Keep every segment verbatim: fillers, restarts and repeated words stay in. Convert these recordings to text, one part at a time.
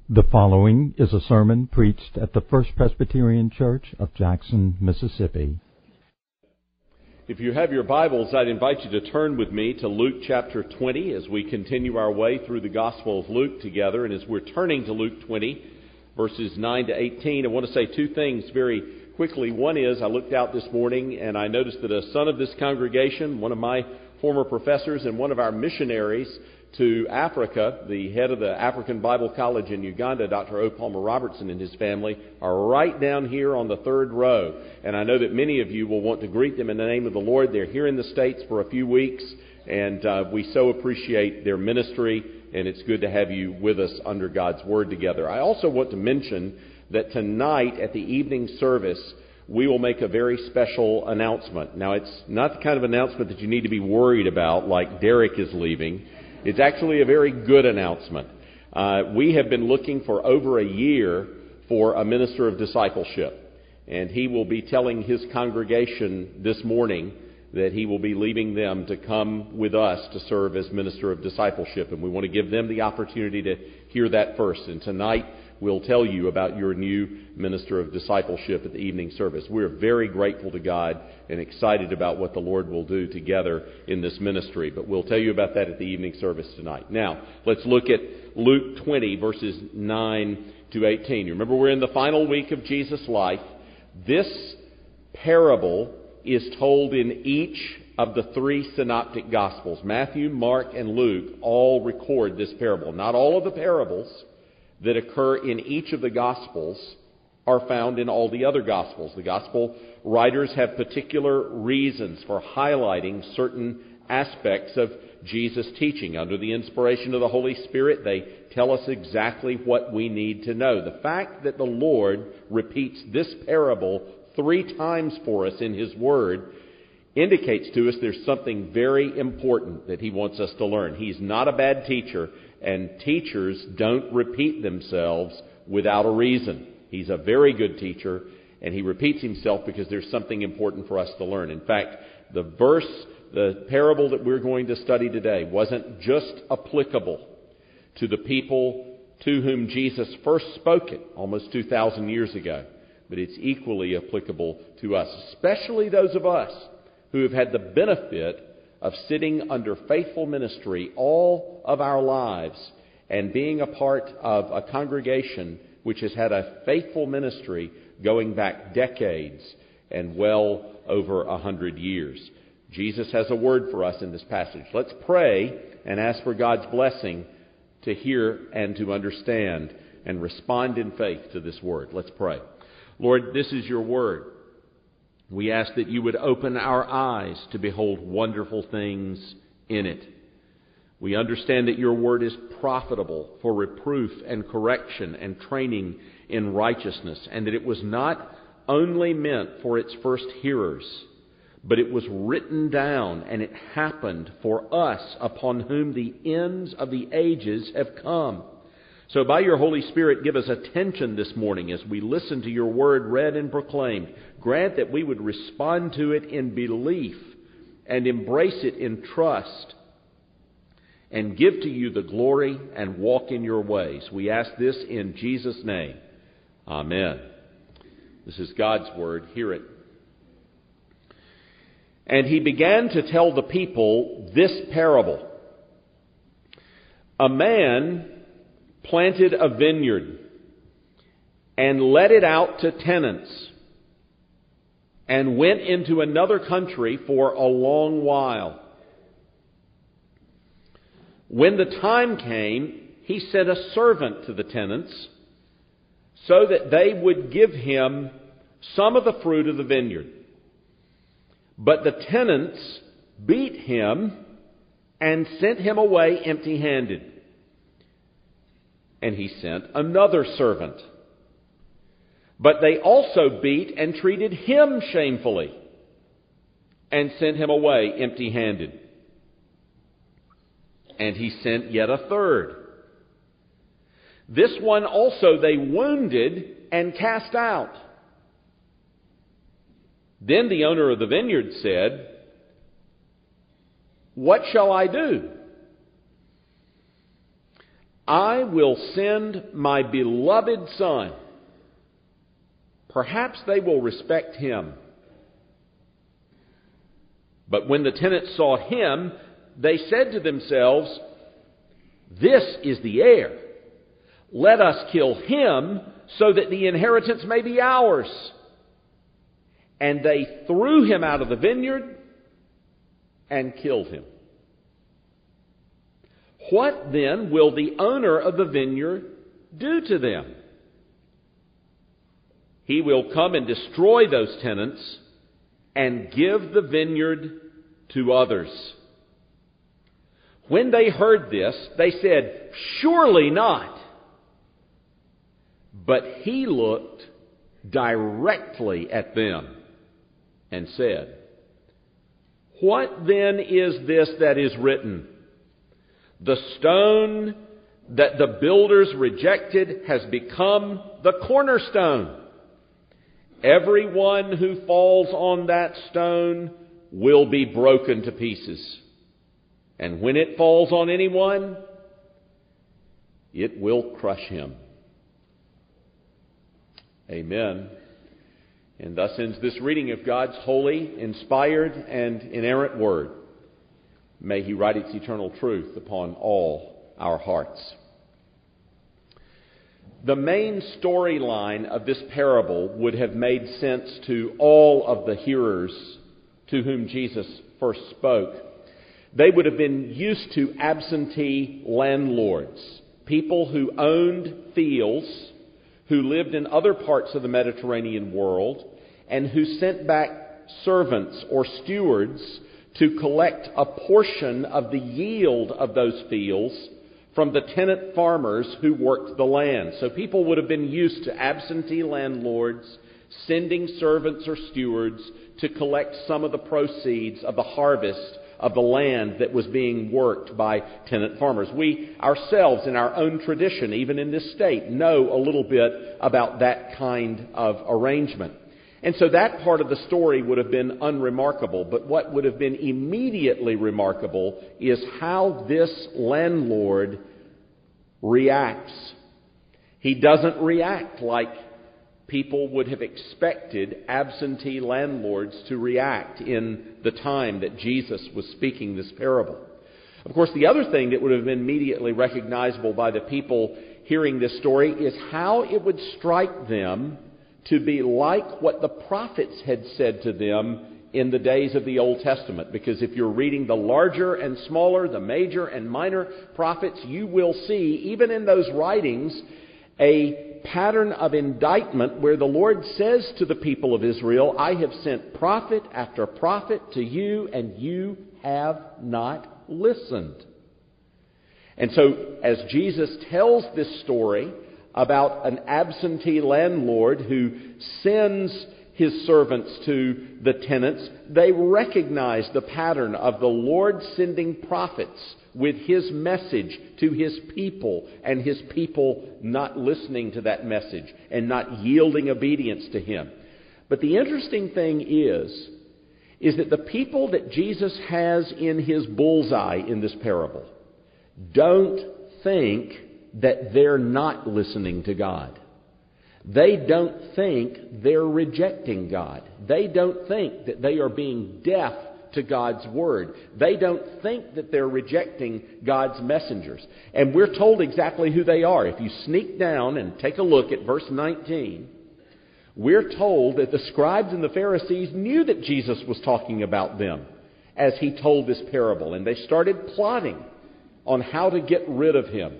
The following is a sermon preached at the First Presbyterian Church of Jackson, Mississippi. If you have your Bibles, I'd invite you to turn with me to Luke chapter twenty as we continue our way through the Gospel of Luke together. And as we're turning to Luke twenty, verses nine to eighteen, I want to say two things very quickly. One is, I looked out this morning and I noticed that a son of this congregation, one of my former professors and one of our missionaries to Africa, the head of the African Bible College in Uganda, Doctor O. Palmer Robertson, and his family are right down here on the third row. And I know that many of you will want to greet them in the name of the Lord. They're here in the States for a few weeks, and uh, we so appreciate their ministry, and it's good to have you with us under God's Word together. I also want to mention that tonight at the evening service, we will make a very special announcement. Now, it's not the kind of announcement that you need to be worried about, like Derek is leaving. It's actually a very good announcement. Uh, we have been looking for over a year for a minister of discipleship. And he will be telling his congregation this morning that he will be leaving them to come with us to serve as minister of discipleship. And we want to give them the opportunity to hear that first. And tonight we'll tell you about your new minister of discipleship at the evening service. We're very grateful to God and excited about what the Lord will do together in this ministry. But we'll tell you about that at the evening service tonight. Now, let's look at Luke twenty, verses nine to eighteen. You remember, we're in the final week of Jesus' life. This parable is told in each of the three synoptic Gospels. Matthew, Mark, and Luke all record this parable. Not all of the parables that occur in each of the Gospels are found in all the other Gospels. The Gospel writers have particular reasons for highlighting certain aspects of Jesus' teaching. Under the inspiration of the Holy Spirit, they tell us exactly what we need to know. The fact that the Lord repeats this parable three times for us in His Word indicates to us there's something very important that He wants us to learn. He's not a bad teacher, and teachers don't repeat themselves without a reason. He's a very good teacher, and He repeats Himself because there's something important for us to learn. In fact, the verse, the parable that we're going to study today wasn't just applicable to the people to whom Jesus first spoke it almost two thousand years ago, but it's equally applicable to us, especially those of us who have had the benefit of sitting under faithful ministry all of our lives and being a part of a congregation which has had a faithful ministry going back decades and well over a hundred years. Jesus has a word for us in this passage. Let's pray and ask for God's blessing to hear and to understand and respond in faith to this word. Let's pray. Lord, this is your word. We ask that you would open our eyes to behold wonderful things in it. We understand that your word is profitable for reproof and correction and training in righteousness, and that it was not only meant for its first hearers, but it was written down and it happened for us, upon whom the ends of the ages have come. So by your Holy Spirit, give us attention this morning as we listen to your word read and proclaimed. Grant that we would respond to it in belief and embrace it in trust and give to you the glory and walk in your ways. We ask this in Jesus' name. Amen. This is God's word. Hear it. And he began to tell the people this parable. A man planted a vineyard and let it out to tenants and went into another country for a long while. When the time came, he sent a servant to the tenants so that they would give him some of the fruit of the vineyard. But the tenants beat him and sent him away empty-handed. And he sent another servant. But they also beat and treated him shamefully and sent him away empty-handed. And he sent yet a third. This one also they wounded and cast out. Then the owner of the vineyard said, "What shall I do? I will send my beloved son. Perhaps they will respect him. But when the tenants saw him, they said to themselves, this is the heir. Let us kill him so that the inheritance may be ours. And they threw him out of the vineyard and killed him. What then will the owner of the vineyard do to them? He will come and destroy those tenants and give the vineyard to others. When they heard this, they said, surely not. But he looked directly at them and said, what then is this that is written? The stone that the builders rejected has become the cornerstone. Everyone who falls on that stone will be broken to pieces. And when it falls on anyone, it will crush him. Amen. And thus ends this reading of God's holy, inspired, and inerrant Word. May He write its eternal truth upon all our hearts. The main storyline of this parable would have made sense to all of the hearers to whom Jesus first spoke. They would have been used to absentee landlords, people who owned fields, who lived in other parts of the Mediterranean world, and who sent back servants or stewards to collect a portion of the yield of those fields from the tenant farmers who worked the land. So people would have been used to absentee landlords sending servants or stewards to collect some of the proceeds of the harvest of the land that was being worked by tenant farmers. We ourselves, in our own tradition, even in this state, know a little bit about that kind of arrangement. And so that part of the story would have been unremarkable. But what would have been immediately remarkable is how this landlord reacts. He doesn't react like people would have expected absentee landlords to react in the time that Jesus was speaking this parable. Of course, the other thing that would have been immediately recognizable by the people hearing this story is how it would strike them to be like what the prophets had said to them in the days of the Old Testament. Because if you're reading the larger and smaller, the major and minor prophets, you will see, even in those writings, a pattern of indictment where the Lord says to the people of Israel, I have sent prophet after prophet to you, and you have not listened. And so, as Jesus tells this story about an absentee landlord who sends his servants to the tenants, they recognize the pattern of the Lord sending prophets with His message to His people, and His people not listening to that message and not yielding obedience to Him. But the interesting thing is, is that the people that Jesus has in His bullseye in this parable don't think that they're not listening to God. They don't think they're rejecting God. They don't think that they are being deaf to God's Word. They don't think that they're rejecting God's messengers. And we're told exactly who they are. If you sneak down and take a look at verse nineteen, we're told that the scribes and the Pharisees knew that Jesus was talking about them as He told this parable. And they started plotting on how to get rid of Him.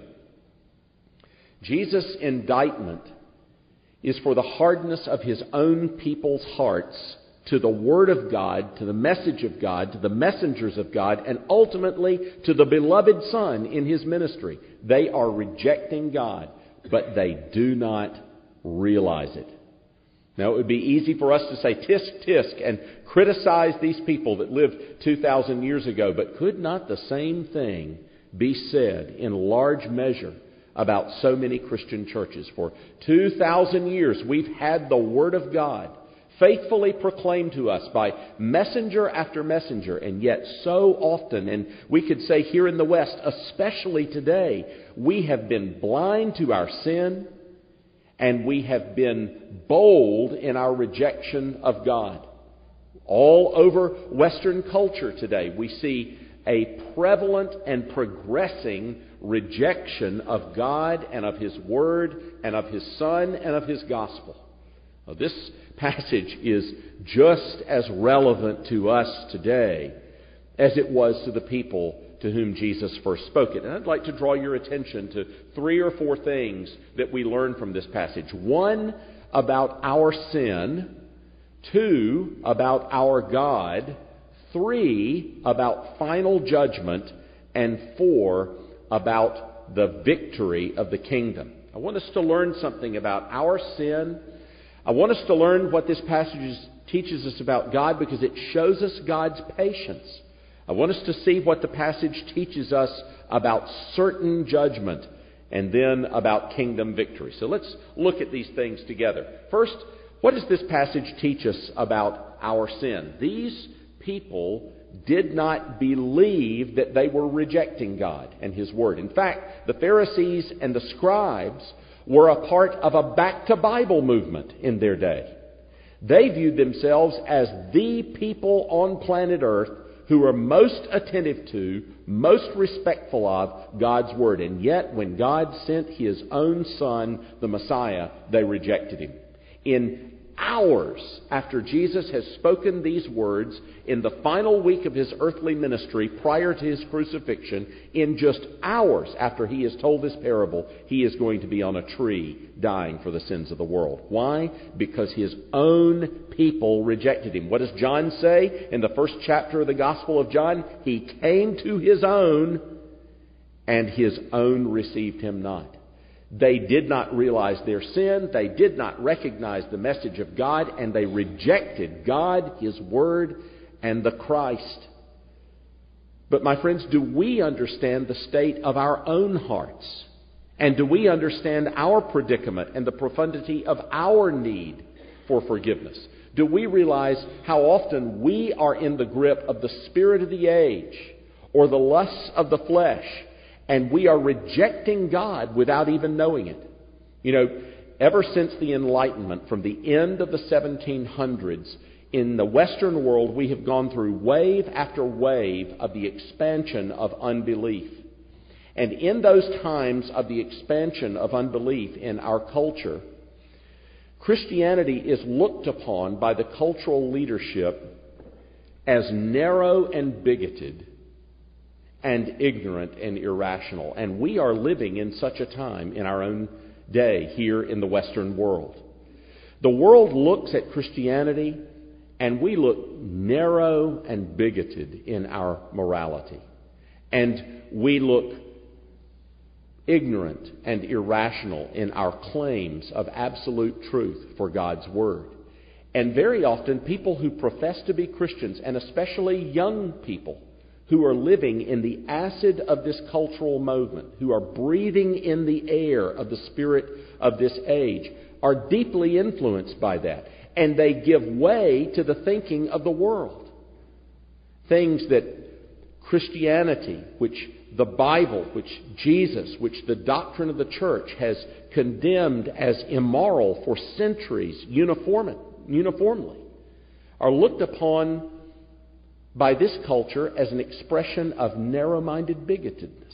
Jesus' indictment is for the hardness of His own people's hearts to the Word of God, to the message of God, to the messengers of God, and ultimately to the beloved Son in His ministry. They are rejecting God, but they do not realize it. Now, it would be easy for us to say tisk, tisk, and criticize these people that lived two thousand years ago, but could not the same thing be said in large measure about so many Christian churches? For two thousand years, we've had the Word of God faithfully proclaimed to us by messenger after messenger, and yet so often, and we could say here in the West, especially today, we have been blind to our sin, and we have been bold in our rejection of God. All over Western culture today, we see a prevalent and progressing rejection of God and of His Word and of His Son and of His Gospel. Now, this passage is just as relevant to us today as it was to the people to whom Jesus first spoke it. And I'd like to draw your attention to three or four things that we learn from this passage. One, about our sin. Two, about our God. Three, about final judgment. And four, about the victory of the kingdom. I want us to learn something about our sin. I want us to learn what this passage teaches us about God because it shows us God's patience. I want us to see what the passage teaches us about certain judgment and then about kingdom victory. So let's look at these things together. First, what does this passage teach us about our sin? These people did not believe that they were rejecting God and His Word. In fact, the Pharisees and the scribes were a part of a back-to-Bible movement in their day. They viewed themselves as the people on planet Earth who are most attentive to, most respectful of God's Word. And yet, when God sent His own Son, the Messiah, they rejected Him. In hours after Jesus has spoken these words, in the final week of His earthly ministry prior to His crucifixion, in just hours after He has told this parable, He is going to be on a tree dying for the sins of the world. Why? Because His own people rejected Him. What does John say in the first chapter of the Gospel of John? He came to His own, and His own received Him not. They did not realize their sin. They did not recognize the message of God, and they rejected God, His Word, and the Christ. But my friends, do we understand the state of our own hearts? And do we understand our predicament and the profundity of our need for forgiveness? Do we realize how often we are in the grip of the spirit of the age or the lusts of the flesh, and we are rejecting God without even knowing it? You know, ever since the Enlightenment, from the end of the seventeen hundreds, in the Western world, we have gone through wave after wave of the expansion of unbelief. And in those times of the expansion of unbelief in our culture, Christianity is looked upon by the cultural leadership as narrow and bigoted and ignorant and irrational. And we are living in such a time in our own day here in the Western world. The world looks at Christianity, and we look narrow and bigoted in our morality. And we look ignorant and irrational in our claims of absolute truth for God's Word. And very often, people who profess to be Christians, and especially young people who are living in the acid of this cultural movement, who are breathing in the air of the spirit of this age, are deeply influenced by that. And they give way to the thinking of the world. Things that Christianity, which the Bible, which Jesus, which the doctrine of the church has condemned as immoral for centuries uniform, uniformly, are looked upon by this culture as an expression of narrow-minded bigotedness.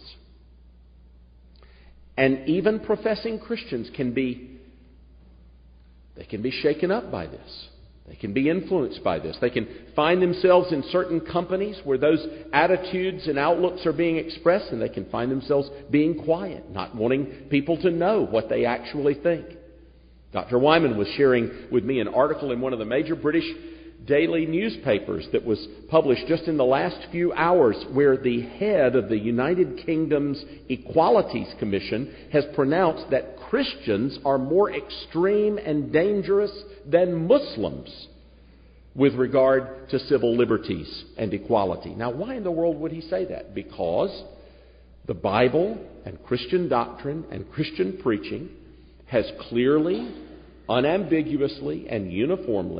And even professing Christians can be, they can be shaken up by this. They can be influenced by this. They can find themselves in certain companies where those attitudes and outlooks are being expressed, and they can find themselves being quiet, not wanting people to know what they actually think. Doctor Wyman was sharing with me an article in one of the major British daily newspapers that was published just in the last few hours, where the head of the United Kingdom's Equalities Commission has pronounced that Christians are more extreme and dangerous than Muslims with regard to civil liberties and equality. Now, why in the world would he say that? Because the Bible and Christian doctrine and Christian preaching has clearly, unambiguously, and uniformly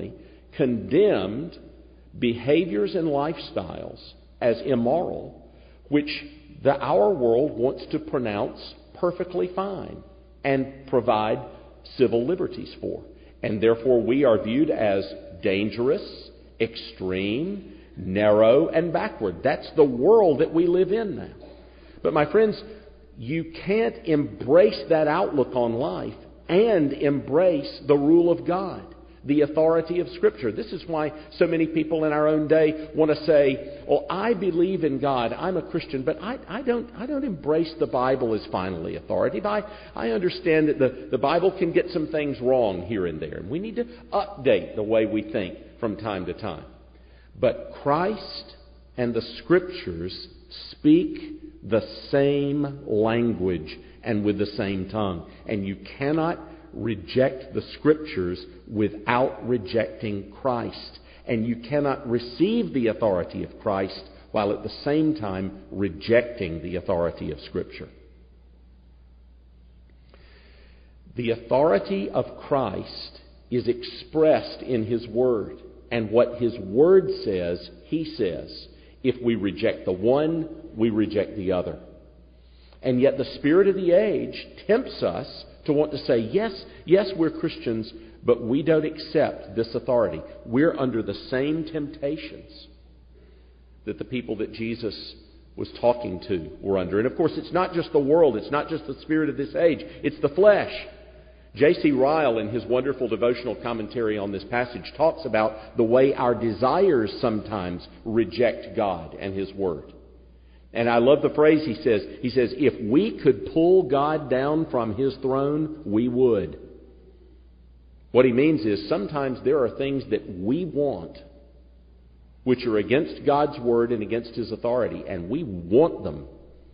condemned behaviors and lifestyles as immoral, which the our world wants to pronounce perfectly fine and provide civil liberties for. And therefore we are viewed as dangerous, extreme, narrow, and backward. That's the world that we live in now. But my friends, you can't embrace that outlook on life and embrace the rule of God, the authority of Scripture. This is why so many people in our own day want to say, well, I believe in God, I'm a Christian, but I, I don't I don't embrace the Bible as finally authoritative. I, I understand that the, the Bible can get some things wrong here and there, and we need to update the way we think from time to time. But Christ and the Scriptures speak the same language and with the same tongue. And you cannot reject the Scriptures without rejecting Christ. And you cannot receive the authority of Christ while at the same time rejecting the authority of Scripture. The authority of Christ is expressed in His Word. And what His Word says, He says. If we reject the one, we reject the other. And yet the spirit of the age tempts us to want to say, yes, yes, we're Christians, but we don't accept this authority. We're under the same temptations that the people that Jesus was talking to were under. And of course, it's not just the world. It's not just the spirit of this age. It's the flesh. J C Ryle, in his wonderful devotional commentary on this passage, talks about the way our desires sometimes reject God and His Word. And I love the phrase he says. He says, if we could pull God down from His throne, we would. What he means is sometimes there are things that we want which are against God's Word and against His authority, and we want them.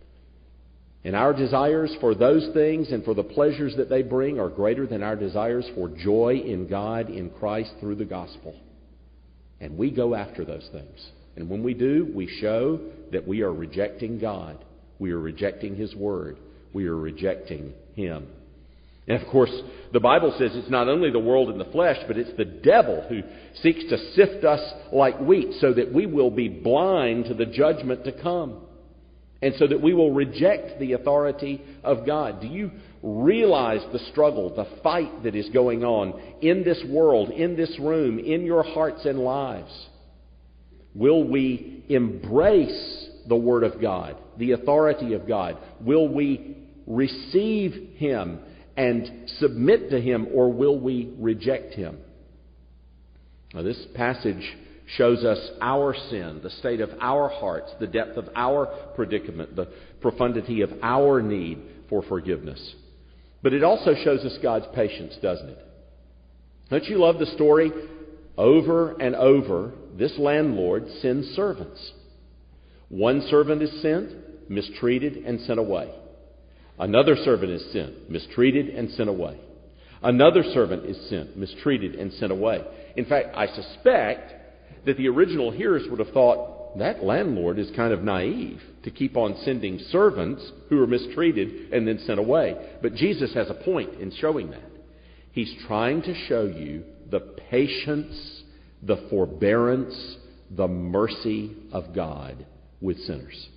And our desires for those things and for the pleasures that they bring are greater than our desires for joy in God, in Christ, through the gospel. And we go after those things. And when we do, we show that we are rejecting God. We are rejecting His Word. We are rejecting Him. And of course, the Bible says it's not only the world and the flesh, but it's the devil who seeks to sift us like wheat so that we will be blind to the judgment to come. And so that we will reject the authority of God. Do you realize the struggle, the fight that is going on in this world, in this room, in your hearts and lives? Will we embrace the Word of God, the authority of God? Will we receive Him and submit to Him, or will we reject Him? Now, this passage shows us our sin, the state of our hearts, the depth of our predicament, the profundity of our need for forgiveness. But it also shows us God's patience, doesn't it? Don't you love the story? Over and over, this landlord sends servants. One servant is sent, mistreated, and sent away. Another servant is sent, mistreated, and sent away. Another servant is sent, mistreated, and sent away. In fact, I suspect that the original hearers would have thought, that landlord is kind of naive to keep on sending servants who are mistreated and then sent away. But Jesus has a point in showing that. He's trying to show you the patience, the forbearance, the mercy of God with sinners.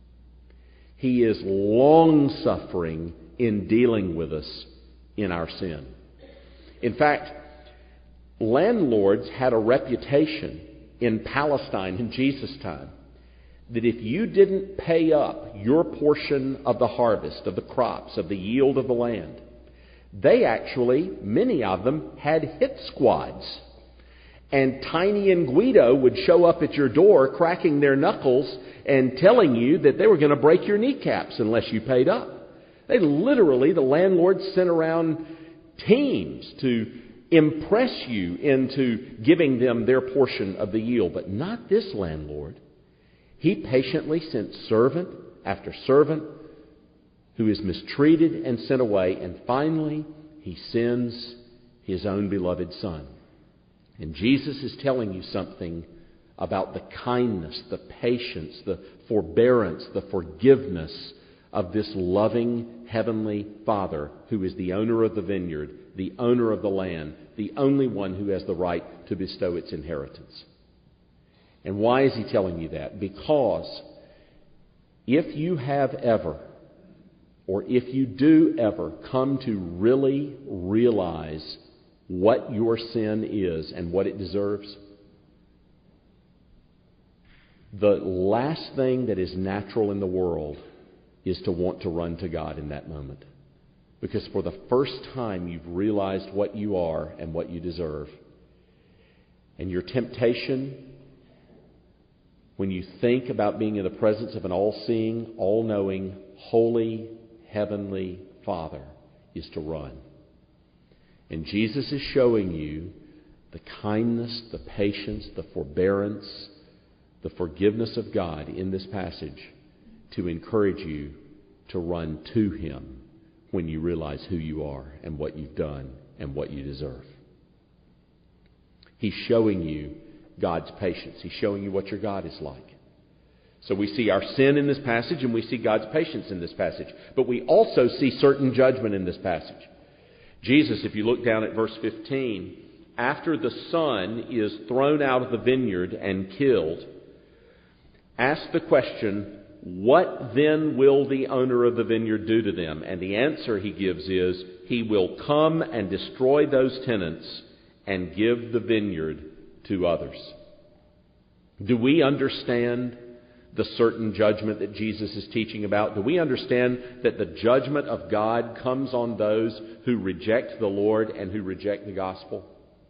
He is long-suffering in dealing with us in our sin. In fact, landlords had a reputation in Palestine in Jesus' time that if you didn't pay up your portion of the harvest, of the crops, of the yield of the land, they actually, many of them, had hit squads. And Tiny and Guido would show up at your door cracking their knuckles and telling you that they were going to break your kneecaps unless you paid up. They literally, the landlords sent around teams to impress you into giving them their portion of the yield. But not this landlord. He patiently sent servant after servant who is mistreated and sent away. And finally, He sends His own beloved Son. And Jesus is telling you something about the kindness, the patience, the forbearance, the forgiveness of this loving Heavenly Father who is the owner of the vineyard, the owner of the land, the only one who has the right to bestow its inheritance. And why is he telling you that? Because if you have ever, or if you do ever come to really realize what your sin is and what it deserves, the last thing that is natural in the world is to want to run to God in that moment. Because for the first time you've realized what you are and what you deserve. And your temptation, when you think about being in the presence of an all-seeing, all-knowing, holy, heavenly Father, is to run. And Jesus is showing you the kindness, the patience, the forbearance, the forgiveness of God in this passage to encourage you to run to Him when you realize who you are and what you've done and what you deserve. He's showing you God's patience. He's showing you what your God is like. So we see our sin in this passage and we see God's patience in this passage. But we also see certain judgment in this passage. Jesus, if you look down at verse fifteen, after the son is thrown out of the vineyard and killed, asks the question, what then will the owner of the vineyard do to them? And the answer he gives is, he will come and destroy those tenants and give the vineyard to others. Do we understand the certain judgment that Jesus is teaching about? Do we understand that the judgment of God comes on those who reject the Lord and who reject the gospel?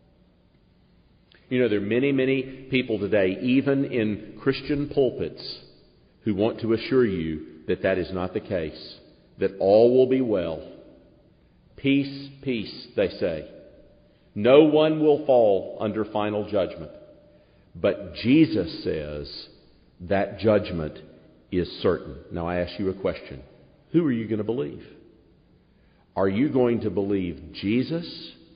You know, there are many, many people today, even in Christian pulpits, who want to assure you that that is not the case, that all will be well. Peace, peace, they say. No one will fall under final judgment. But Jesus says that judgment is certain. Now I ask you a question. Who are you going to believe? Are you going to believe Jesus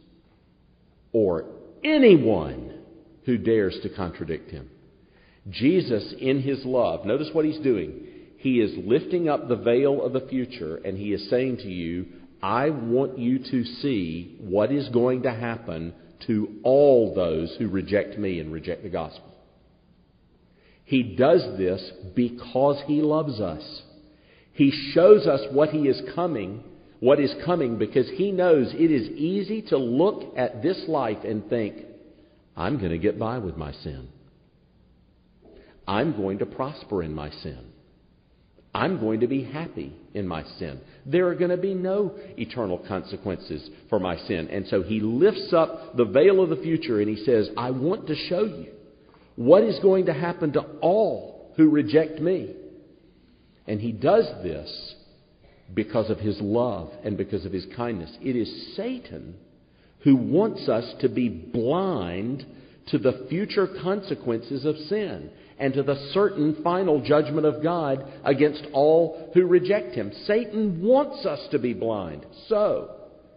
or anyone who dares to contradict Him? Jesus, in His love, notice what He's doing. He is lifting up the veil of the future and He is saying to you, I want you to see what is going to happen to all those who reject me and reject the gospel. He does this because He loves us. He shows us what He is coming, what is coming, because He knows it is easy to look at this life and think, I'm going to get by with my sin. I'm going to prosper in my sin. I'm going to be happy in my sin. There are going to be no eternal consequences for my sin. And so He lifts up the veil of the future and He says, I want to show you what is going to happen to all who reject me. And He does this because of His love and because of His kindness. It is Satan who wants us to be blind to the future consequences of sin and to the certain final judgment of God against all who reject Him. Satan wants us to be blind. So,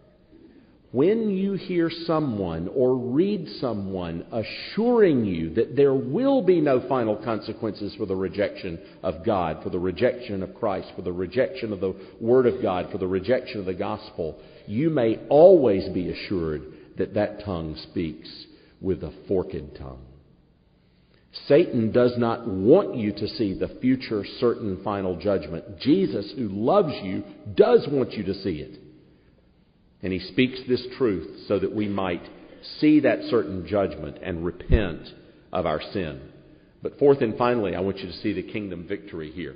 when you hear someone or read someone assuring you that there will be no final consequences for the rejection of God, for the rejection of Christ, for the rejection of the Word of God, for the rejection of the gospel, you may always be assured that that tongue speaks with a forked tongue. Satan does not want you to see the future certain final judgment. Jesus, who loves you, does want you to see it. And He speaks this truth so that we might see that certain judgment and repent of our sin. But fourth and finally, I want you to see the kingdom victory here.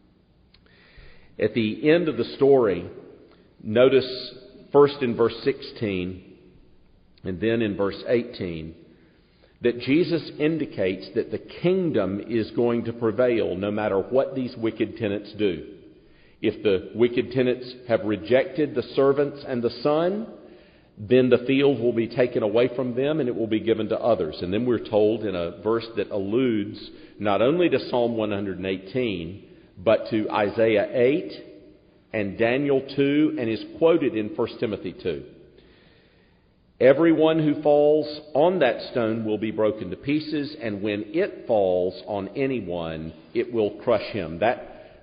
At the end of the story, notice first in verse sixteen and then in verse eighteen, that Jesus indicates that the kingdom is going to prevail no matter what these wicked tenants do. If the wicked tenants have rejected the servants and the son, then the field will be taken away from them and it will be given to others. And then we're told in a verse that alludes not only to Psalm one eighteen, but to Isaiah eight and Daniel two, and is quoted in First Timothy two. Everyone who falls on that stone will be broken to pieces, and when it falls on anyone, it will crush him. That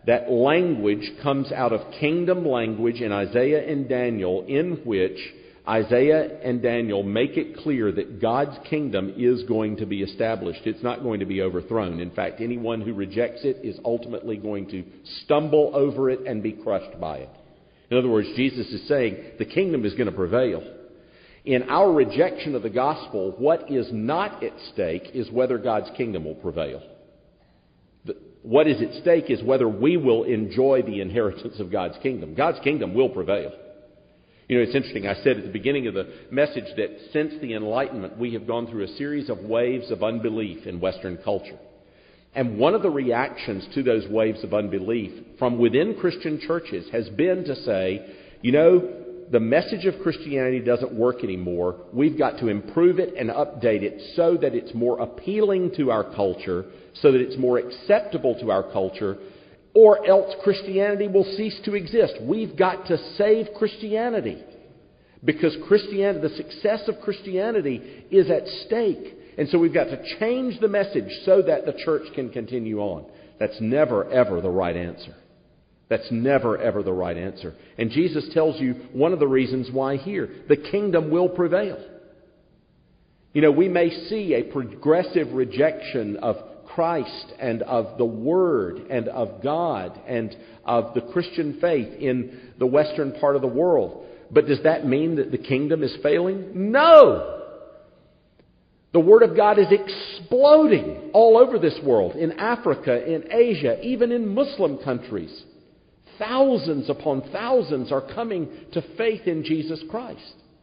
that language comes out of kingdom language in Isaiah and Daniel, in which Isaiah and Daniel make it clear that God's kingdom is going to be established. It's not going to be overthrown. In fact, anyone who rejects it is ultimately going to stumble over it and be crushed by it. In other words, Jesus is saying the kingdom is going to prevail. In our rejection of the gospel, what is not at stake is whether God's kingdom will prevail. What is at stake is whether we will enjoy the inheritance of God's kingdom. God's kingdom will prevail. You know, it's interesting. I said at the beginning of the message that since the Enlightenment, we have gone through a series of waves of unbelief in Western culture. And one of the reactions to those waves of unbelief from within Christian churches has been to say, you know, the message of Christianity doesn't work anymore. We've got to improve it and update it so that it's more appealing to our culture, so that it's more acceptable to our culture, or else Christianity will cease to exist. We've got to save Christianity because Christianity, the success of Christianity is at stake. And so we've got to change the message so that the church can continue on. That's never, ever the right answer. That's never, ever the right answer. And Jesus tells you one of the reasons why here. The kingdom will prevail. You know, we may see a progressive rejection of Christ and of the Word and of God and of the Christian faith in the western part of the world. But does that mean that the kingdom is failing? No! The Word of God is exploding all over this world, in Africa, in Asia, even in Muslim countries. Thousands upon thousands are coming to faith in Jesus Christ.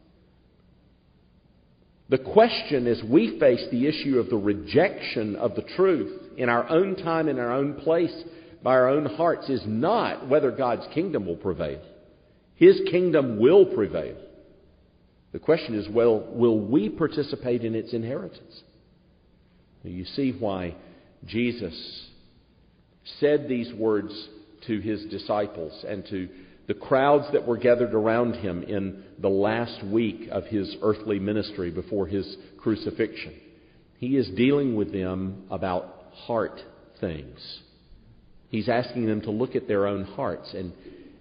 The question as we face the issue of the rejection of the truth in our own time, in our own place, by our own hearts, is not whether God's kingdom will prevail. His kingdom will prevail. The question is, well, will we participate in its inheritance? You see why Jesus said these words to His disciples and to the crowds that were gathered around Him in the last week of His earthly ministry before His crucifixion. He is dealing with them about heart things. He's asking them to look at their own hearts and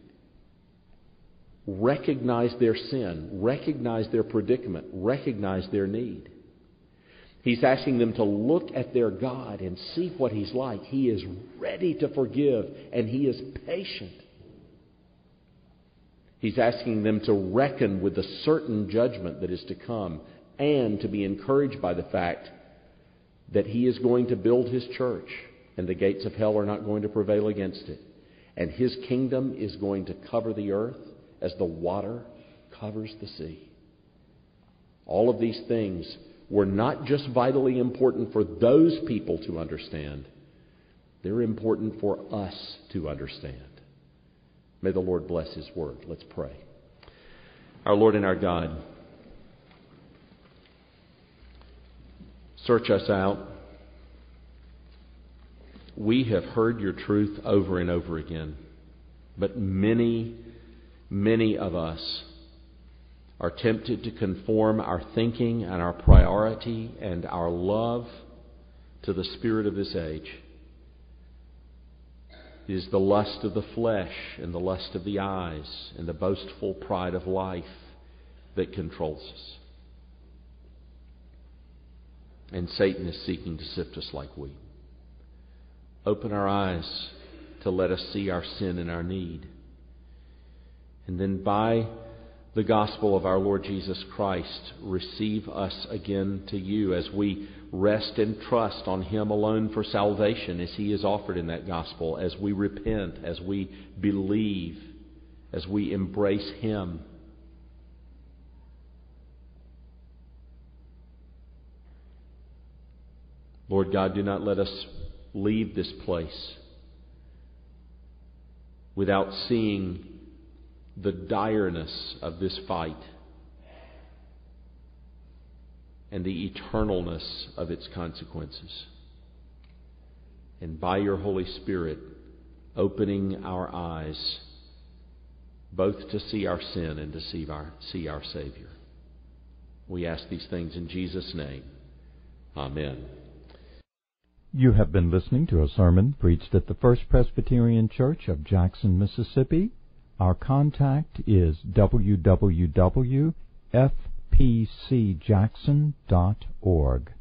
recognize their sin, recognize their predicament, recognize their need. He's asking them to look at their God and see what He's like. He is ready to forgive and He is patient. He's asking them to reckon with the certain judgment that is to come and to be encouraged by the fact that He is going to build His church and the gates of hell are not going to prevail against it. And His kingdom is going to cover the earth as the water covers the sea. All of these things were not just vitally important for those people to understand. They're important for us to understand. May the Lord bless His word. Let's pray. Our Lord and our God, search us out. We have heard your truth over and over again, but many, many of us are tempted to conform our thinking and our priority and our love to the spirit of this age. It is the lust of the flesh and the lust of the eyes and the boastful pride of life that controls us. And Satan is seeking to sift us like wheat. Open our eyes to let us see our sin and our need. And then by the gospel of our Lord Jesus Christ, receive us again to you as we rest and trust on Him alone for salvation as He is offered in that gospel, as we repent, as we believe, as we embrace Him. Lord God, do not let us leave this place without seeing the direness of this fight and the eternalness of its consequences. And by your Holy Spirit, opening our eyes both to see our sin and to see our, see our Savior. We ask these things in Jesus' name. Amen. You have been listening to a sermon preached at the First Presbyterian Church of Jackson, Mississippi. Our contact is w w w dot f p c jackson dot org.